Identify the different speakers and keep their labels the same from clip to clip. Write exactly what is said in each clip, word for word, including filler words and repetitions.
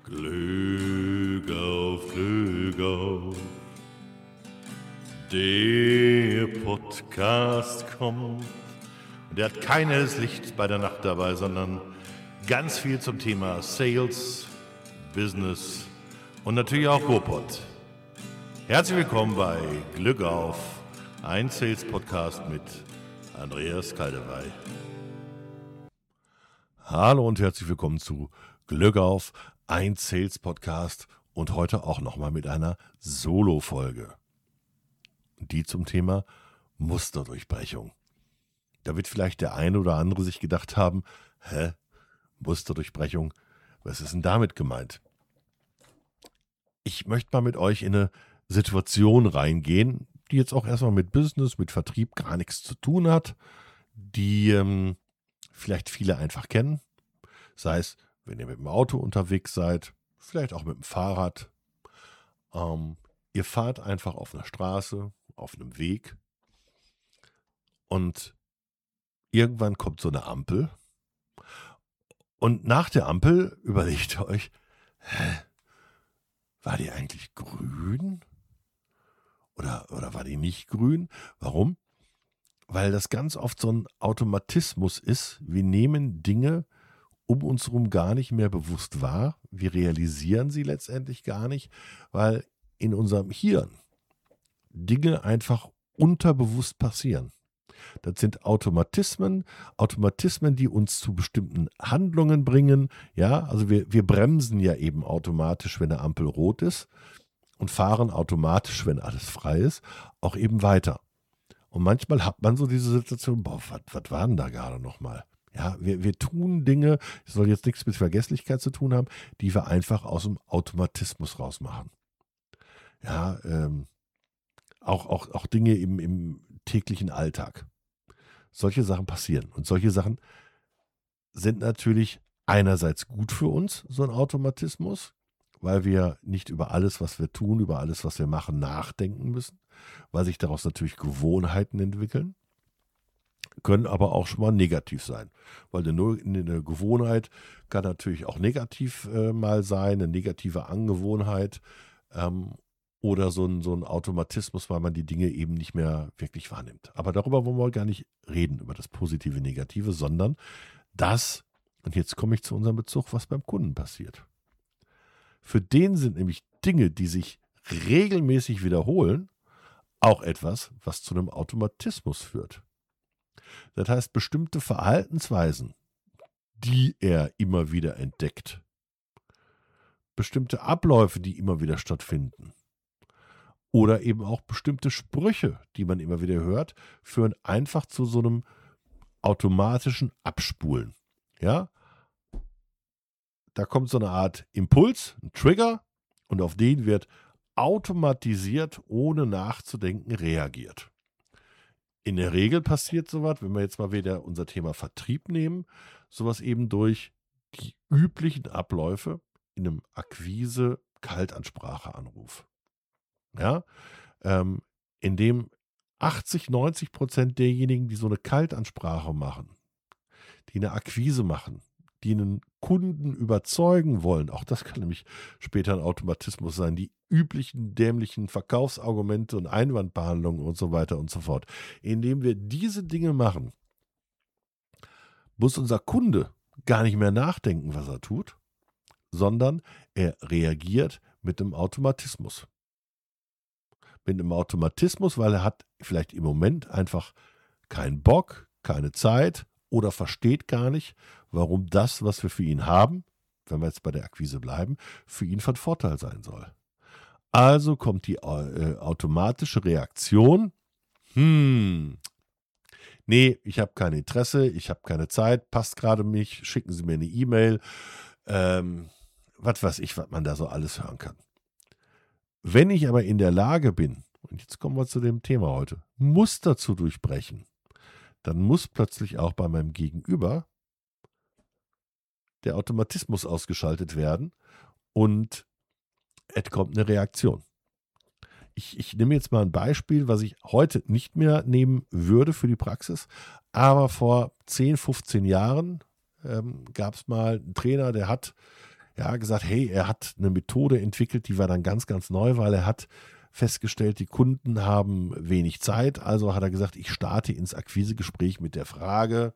Speaker 1: Glück auf, Glück auf, der Podcast kommt. Und der hat keines Licht bei der Nacht dabei, sondern ganz viel zum Thema Sales, Business und natürlich auch Ruhrpott. Herzlich willkommen bei Glück auf, ein Sales-Podcast mit Andreas Kaldewey. Hallo und herzlich willkommen zu Glück auf, ein Sales-Podcast und heute auch nochmal mit einer Solo-Folge. Die zum Thema Musterdurchbrechung. Da wird vielleicht der eine oder andere sich gedacht haben, hä, Musterdurchbrechung, was ist denn damit gemeint? Ich möchte mal mit euch in eine Situation reingehen, die jetzt auch erstmal mit Business, mit Vertrieb gar nichts zu tun hat, die ähm, vielleicht viele einfach kennen, sei es, wenn ihr mit dem Auto unterwegs seid, vielleicht auch mit dem Fahrrad. Ähm, ihr fahrt einfach auf einer Straße, auf einem Weg und irgendwann kommt so eine Ampel und nach der Ampel überlegt ihr euch, hä, war die eigentlich grün? Oder, oder war die nicht grün? Warum? Weil das ganz oft so ein Automatismus ist. Wir nehmen Dinge um uns herum gar nicht mehr bewusst wahr. Wir realisieren sie letztendlich gar nicht, weil in unserem Hirn Dinge einfach unterbewusst passieren. Das sind Automatismen, Automatismen, die uns zu bestimmten Handlungen bringen. Ja, also wir, wir bremsen ja eben automatisch, wenn eine Ampel rot ist und fahren automatisch, wenn alles frei ist, auch eben weiter. Und manchmal hat man so diese Situation, boah, was, was war denn da gerade nochmal? Ja, wir, wir tun Dinge, das soll jetzt nichts mit Vergesslichkeit zu tun haben, die wir einfach aus dem Automatismus rausmachen. Ja, ähm, auch, auch, auch Dinge im, im täglichen Alltag. Solche Sachen passieren. Und solche Sachen sind natürlich einerseits gut für uns, so ein Automatismus, weil wir nicht über alles, was wir tun, über alles, was wir machen, nachdenken müssen, weil sich daraus natürlich Gewohnheiten entwickeln, können aber auch schon mal negativ sein, weil eine, eine Gewohnheit kann natürlich auch negativ äh, mal sein, eine negative Angewohnheit ähm, oder so ein, so ein Automatismus, weil man die Dinge eben nicht mehr wirklich wahrnimmt. Aber darüber wollen wir gar nicht reden, über das Positive, Negative, sondern das, und jetzt komme ich zu unserem Bezug, was beim Kunden passiert. Für den sind nämlich Dinge, die sich regelmäßig wiederholen, auch etwas, was zu einem Automatismus führt. Das heißt, bestimmte Verhaltensweisen, die er immer wieder entdeckt, bestimmte Abläufe, die immer wieder stattfinden oder eben auch bestimmte Sprüche, die man immer wieder hört, führen einfach zu so einem automatischen Abspulen. Ja? Da kommt so eine Art Impuls, ein Trigger und auf den wird automatisiert, ohne nachzudenken, reagiert. In der Regel passiert sowas, wenn wir jetzt mal wieder unser Thema Vertrieb nehmen, sowas eben durch die üblichen Abläufe in einem Akquise-Kaltansprache-Anruf. Ja, ähm, in dem achtzig, neunzig Prozent derjenigen, die so eine Kaltansprache machen, die eine Akquise machen, die einen Kunden überzeugen wollen, auch das kann nämlich später ein Automatismus sein, die üblichen dämlichen Verkaufsargumente und Einwandbehandlungen und so weiter und so fort. Indem wir diese Dinge machen, muss unser Kunde gar nicht mehr nachdenken, was er tut, sondern er reagiert mit einem Automatismus. Mit einem Automatismus, weil er hat vielleicht im Moment einfach keinen Bock, keine Zeit oder versteht gar nicht, warum das, was wir für ihn haben, wenn wir jetzt bei der Akquise bleiben, für ihn von Vorteil sein soll. Also kommt die äh, automatische Reaktion, hm, nee, ich habe kein Interesse, ich habe keine Zeit, passt gerade nicht, schicken Sie mir eine E-Mail, ähm, was weiß ich, was man da so alles hören kann. Wenn ich aber in der Lage bin, und jetzt kommen wir zu dem Thema heute, Muster zu durchbrechen, dann muss plötzlich auch bei meinem Gegenüber der Automatismus ausgeschaltet werden und es kommt eine Reaktion. Ich, ich nehme jetzt mal ein Beispiel, was ich heute nicht mehr nehmen würde für die Praxis, aber vor zehn, fünfzehn Jahren ähm, gab es mal einen Trainer, der hat Ja, gesagt, hey, er hat eine Methode entwickelt, die war dann ganz, ganz neu, weil er hat festgestellt, die Kunden haben wenig Zeit. Also hat er gesagt, ich starte ins Akquisegespräch mit der Frage,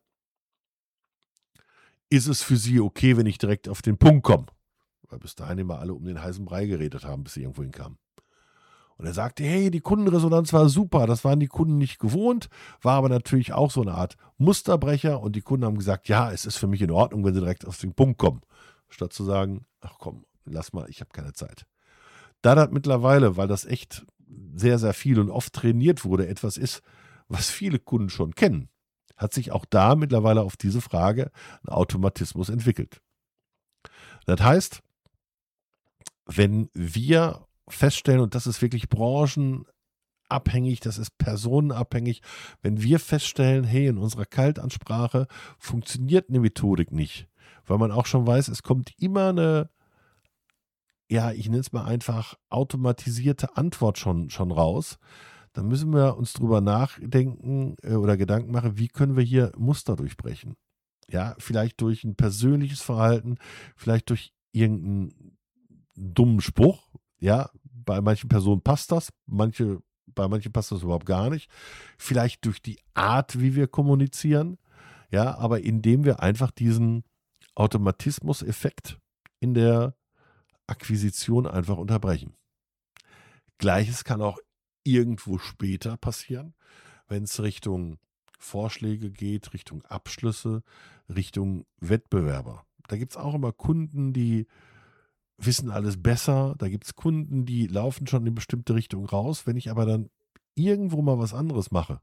Speaker 1: ist es für Sie okay, wenn ich direkt auf den Punkt komme? Weil bis dahin immer alle um den heißen Brei geredet haben, bis sie irgendwo hinkamen. Und er sagte, hey, die Kundenresonanz war super, das waren die Kunden nicht gewohnt, war aber natürlich auch so eine Art Musterbrecher und die Kunden haben gesagt, ja, es ist für mich in Ordnung, wenn sie direkt auf den Punkt kommen. Statt zu sagen, ach komm, lass mal, ich habe keine Zeit. Da das mittlerweile, weil das echt sehr, sehr viel und oft trainiert wurde, etwas ist, was viele Kunden schon kennen, hat sich auch da mittlerweile auf diese Frage ein Automatismus entwickelt. Das heißt, wenn wir feststellen, und das ist wirklich branchenabhängig, das ist personenabhängig, wenn wir feststellen, hey, in unserer Kaltansprache funktioniert eine Methodik nicht, weil man auch schon weiß, es kommt immer eine, ja, ich nenne es mal einfach automatisierte Antwort schon, schon raus, dann müssen wir uns drüber nachdenken äh, oder Gedanken machen, wie können wir hier Muster durchbrechen. Ja, vielleicht durch ein persönliches Verhalten, vielleicht durch irgendeinen dummen Spruch. Ja, bei manchen Personen passt das, manche, bei manchen passt das überhaupt gar nicht. Vielleicht durch die Art, wie wir kommunizieren. Ja, aber indem wir einfach diesen Automatismus-Effekt in der Akquisition einfach unterbrechen. Gleiches kann auch irgendwo später passieren, wenn es Richtung Vorschläge geht, Richtung Abschlüsse, Richtung Wettbewerber. Da gibt es auch immer Kunden, die wissen alles besser. Da gibt es Kunden, die laufen schon in bestimmte Richtung raus. Wenn ich aber dann irgendwo mal was anderes mache,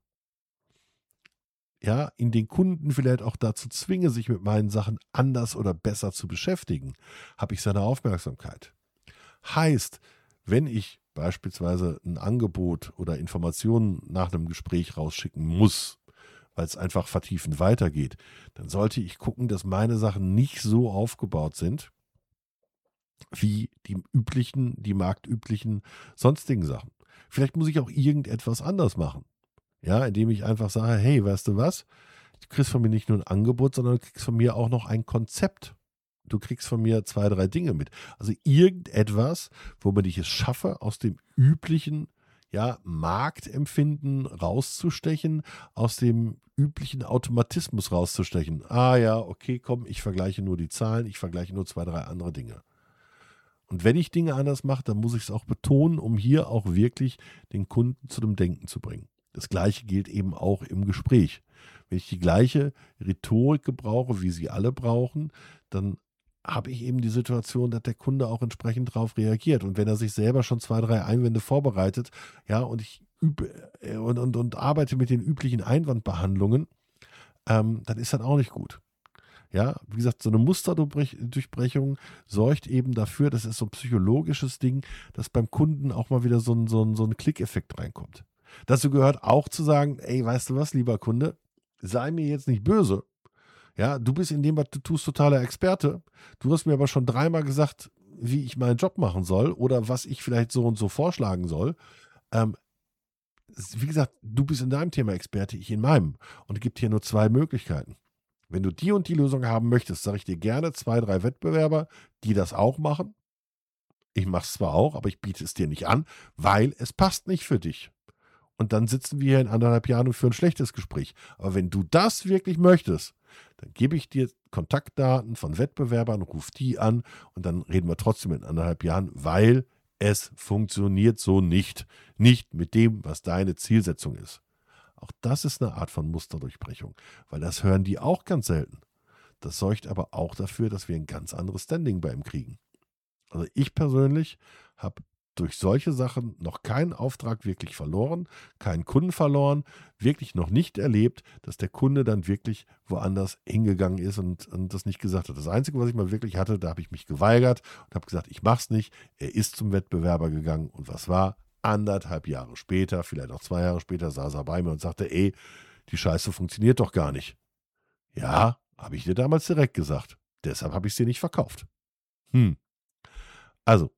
Speaker 1: ja, in den Kunden vielleicht auch dazu zwinge, sich mit meinen Sachen anders oder besser zu beschäftigen, habe ich seine Aufmerksamkeit. Heißt, wenn ich beispielsweise ein Angebot oder Informationen nach einem Gespräch rausschicken muss, weil es einfach vertiefend weitergeht, dann sollte ich gucken, dass meine Sachen nicht so aufgebaut sind, wie die üblichen, die marktüblichen sonstigen Sachen. Vielleicht muss ich auch irgendetwas anders machen. Ja, indem ich einfach sage, hey, weißt du was? Du kriegst von mir nicht nur ein Angebot, sondern du kriegst von mir auch noch ein Konzept. Du kriegst von mir zwei, drei Dinge mit. Also irgendetwas, womit ich es schaffe, aus dem üblichen, ja, Marktempfinden rauszustechen, aus dem üblichen Automatismus rauszustechen. Ah ja, okay, komm, ich vergleiche nur die Zahlen, ich vergleiche nur zwei, drei andere Dinge. Und wenn ich Dinge anders mache, dann muss ich es auch betonen, um hier auch wirklich den Kunden zu dem Denken zu bringen. Das Gleiche gilt eben auch im Gespräch. Wenn ich die gleiche Rhetorik gebrauche, wie sie alle brauchen, dann habe ich eben die Situation, dass der Kunde auch entsprechend darauf reagiert. Und wenn er sich selber schon zwei, drei Einwände vorbereitet, ja, und ich übe äh, und, und, und arbeite mit den üblichen Einwandbehandlungen, ähm, dann ist das auch nicht gut. Ja, wie gesagt, so eine Musterdurchbrechung sorgt eben dafür, das ist so ein psychologisches Ding, dass beim Kunden auch mal wieder so ein, so ein, so ein Klickeffekt reinkommt. Dazu gehört auch zu sagen, ey, weißt du was, lieber Kunde, sei mir jetzt nicht böse. Ja, du bist in dem, was du tust, totaler Experte. Du hast mir aber schon dreimal gesagt, wie ich meinen Job machen soll oder was ich vielleicht so und so vorschlagen soll. Ähm, wie gesagt, du bist in deinem Thema Experte, ich in meinem. Und es gibt hier nur zwei Möglichkeiten. Wenn du die und die Lösung haben möchtest, sage ich dir gerne zwei, drei Wettbewerber, die das auch machen. Ich mache es zwar auch, aber ich biete es dir nicht an, weil es passt nicht für dich. Und dann sitzen wir hier in anderthalb Jahren und führen ein schlechtes Gespräch. Aber wenn du das wirklich möchtest, dann gebe ich dir Kontaktdaten von Wettbewerbern, ruf die an und dann reden wir trotzdem in anderthalb Jahren, weil es funktioniert so nicht. Nicht mit dem, was deine Zielsetzung ist. Auch das ist eine Art von Musterdurchbrechung, weil das hören die auch ganz selten. Das sorgt aber auch dafür, dass wir ein ganz anderes Standing bei ihm kriegen. Also ich persönlich habe durch solche Sachen noch keinen Auftrag wirklich verloren, keinen Kunden verloren, wirklich noch nicht erlebt, dass der Kunde dann wirklich woanders hingegangen ist und, und das nicht gesagt hat. Das Einzige, was ich mal wirklich hatte, da habe ich mich geweigert und habe gesagt, ich mache es nicht. Er ist zum Wettbewerber gegangen und was war? Anderthalb Jahre später, vielleicht auch zwei Jahre später, saß er bei mir und sagte, ey, die Scheiße funktioniert doch gar nicht. Ja, habe ich dir damals direkt gesagt. Deshalb habe ich es dir nicht verkauft. Hm. Also,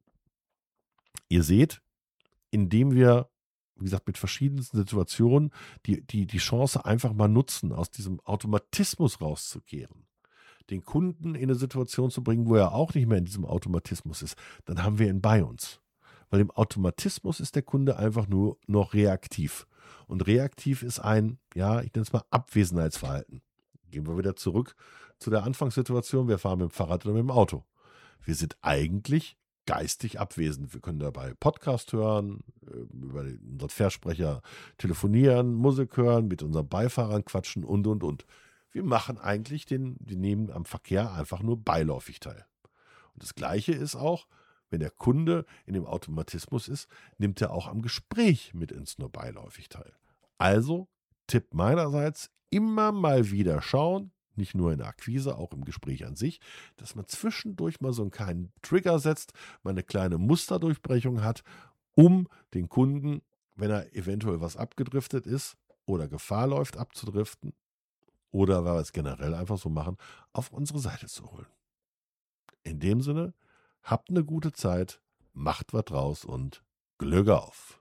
Speaker 1: ihr seht, indem wir, wie gesagt, mit verschiedensten Situationen die, die, die Chance einfach mal nutzen, aus diesem Automatismus rauszukehren, den Kunden in eine Situation zu bringen, wo er auch nicht mehr in diesem Automatismus ist, dann haben wir ihn bei uns. Weil im Automatismus ist der Kunde einfach nur noch reaktiv. Und reaktiv ist ein, ja, ich nenne es mal Abwesenheitsverhalten. Gehen wir wieder zurück zu der Anfangssituation. Wir fahren mit dem Fahrrad oder mit dem Auto. Wir sind eigentlich geistig abwesend. Wir können dabei Podcast hören, äh, über den- unseren Versprecher telefonieren, Musik hören, mit unseren Beifahrern quatschen und, und, und. Wir machen eigentlich den, die nehmen am Verkehr einfach nur beiläufig teil. Und das Gleiche ist auch, wenn der Kunde in dem Automatismus ist, nimmt er auch am Gespräch mit uns nur beiläufig teil. Also, Tipp meinerseits, immer mal wieder schauen, nicht nur in der Akquise, auch im Gespräch an sich, dass man zwischendurch mal so einen kleinen Trigger setzt, mal eine kleine Musterdurchbrechung hat, um den Kunden, wenn er eventuell was abgedriftet ist oder Gefahr läuft abzudriften oder weil wir es generell einfach so machen, auf unsere Seite zu holen. In dem Sinne, habt eine gute Zeit, macht was draus und Glück auf!